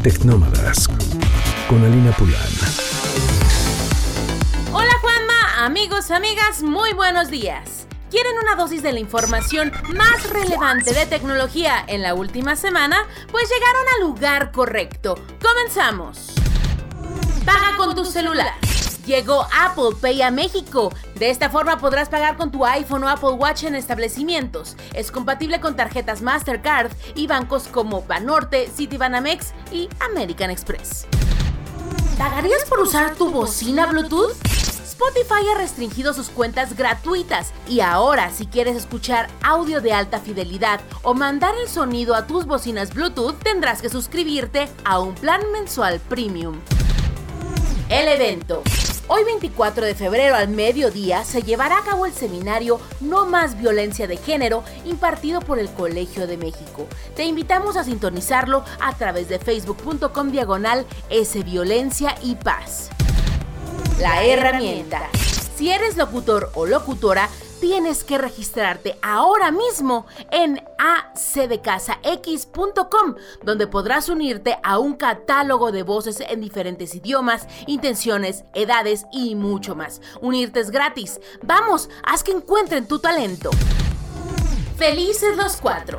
Tecnómadas con Alina Pulán. Hola Juanma, amigos, amigas, muy buenos días. ¿Quieren una dosis de la información más relevante de tecnología en la última semana? Pues llegaron al lugar correcto. ¡Comenzamos! Paga con tu celular. Llegó Apple Pay a México. De esta forma podrás pagar con tu iPhone o Apple Watch en establecimientos. Es compatible con tarjetas Mastercard y bancos como Banorte, Citibanamex y American Express. ¿Pagarías por usar tu bocina Bluetooth? Spotify ha restringido sus cuentas gratuitas y ahora si quieres escuchar audio de alta fidelidad o mandar el sonido a tus bocinas Bluetooth tendrás que suscribirte a un plan mensual premium. El evento. Hoy 24 de febrero al mediodía se llevará a cabo el seminario No Más Violencia de Género impartido por el Colegio de México. Te invitamos a sintonizarlo a través de facebook.com/sviolencia y paz. La herramienta. Si eres locutor o locutora, tienes que registrarte ahora mismo en acdecasax.com, donde podrás unirte a un catálogo de voces en diferentes idiomas, intenciones, edades y mucho más. Unirte es gratis. Vamos, haz que encuentren tu talento. Felices los cuatro.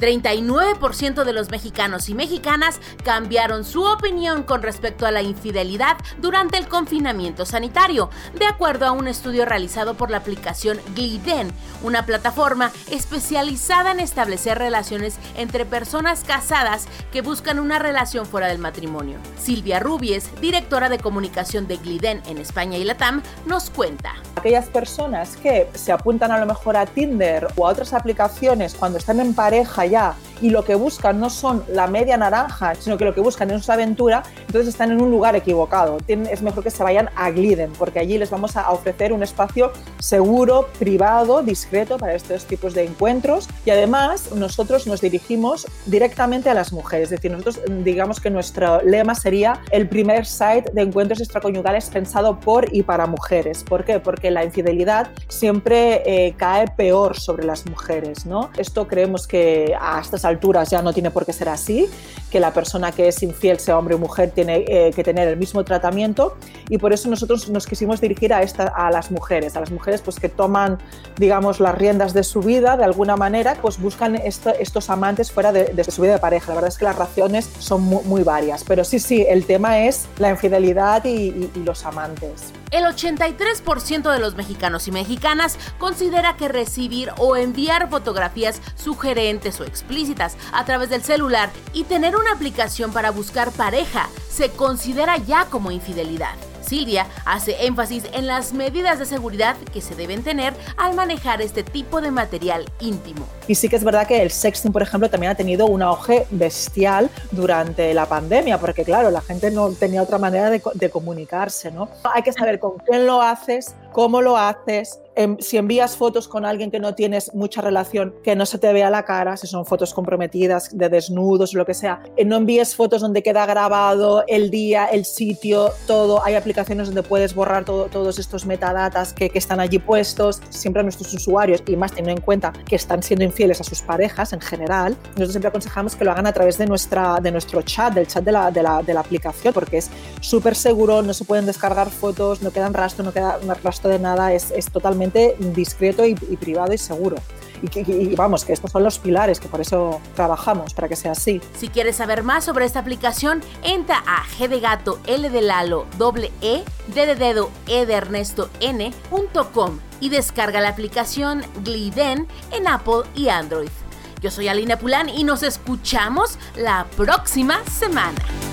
39% de los mexicanos y mexicanas cambiaron su opinión con respecto a la infidelidad durante el confinamiento sanitario, de acuerdo a un estudio realizado por la aplicación Gliden, una plataforma especializada en establecer relaciones entre personas casadas que buscan una relación fuera del matrimonio. Silvia Rubies, directora de comunicación de Gliden en España y Latam, nos cuenta. Aquellas personas que se apuntan a lo mejor a Tinder o a otras aplicaciones cuando están en pareja ya y lo que buscan no son la media naranja, sino que lo que buscan es una aventura, entonces están en un lugar equivocado. Es mejor que se vayan a Gliden, porque allí les vamos a ofrecer un espacio seguro, privado, discreto para estos tipos de encuentros y además nosotros nos dirigimos directamente a las mujeres, es decir, nosotros digamos que nuestro lema sería el primer site de encuentros extraconyugales pensado por y para mujeres. ¿Por qué? Porque la infidelidad siempre cae peor sobre las mujeres, ¿no? Esto creemos que a estas alturas ya no tiene por qué ser así, que la persona que es infiel, sea hombre o mujer, tiene que tener el mismo tratamiento y por eso nosotros nos quisimos dirigir a las mujeres pues que toman, digamos, las riendas de su vida de alguna manera, pues buscan estos amantes fuera de su vida de pareja. La verdad es que las razones son muy varias, pero sí, el tema es la infidelidad y los amantes. El 83% de los mexicanos y mexicanas considera que recibir o enviar fotografías sugerentes o explícitas a través del celular y tener una aplicación para buscar pareja se considera ya como infidelidad. Silvia hace énfasis en las medidas de seguridad que se deben tener al manejar este tipo de material íntimo. Y sí que es verdad que el sexting, por ejemplo, también ha tenido un auge bestial durante la pandemia, porque claro, la gente no tenía otra manera de comunicarse, ¿no? Hay que saber con quién lo haces, cómo lo haces. Si envías fotos con alguien que no tienes mucha relación, que no se te vea la cara, si son fotos comprometidas, de desnudos, lo que sea. No envíes fotos donde queda grabado el día, el sitio, todo. Hay aplicaciones donde puedes borrar todos estos metadatas que están allí puestos. Siempre a nuestros usuarios, y más teniendo en cuenta que están siendo infieles a sus parejas en general, nosotros siempre aconsejamos que lo hagan a través de nuestro chat, del chat de la aplicación, porque es súper seguro, no se pueden descargar fotos, no quedan rastro, no queda rastro de nada, es totalmente discreto y privado y seguro. Y vamos, que estos son los pilares, que por eso trabajamos, para que sea así. Si quieres saber más sobre esta aplicación, entra a G de gato, L de Lalo, E, D de dedo, E de Ernesto, N.com y descarga la aplicación Gliden en Apple y Android. Yo soy Alina Pulán y nos escuchamos la próxima semana.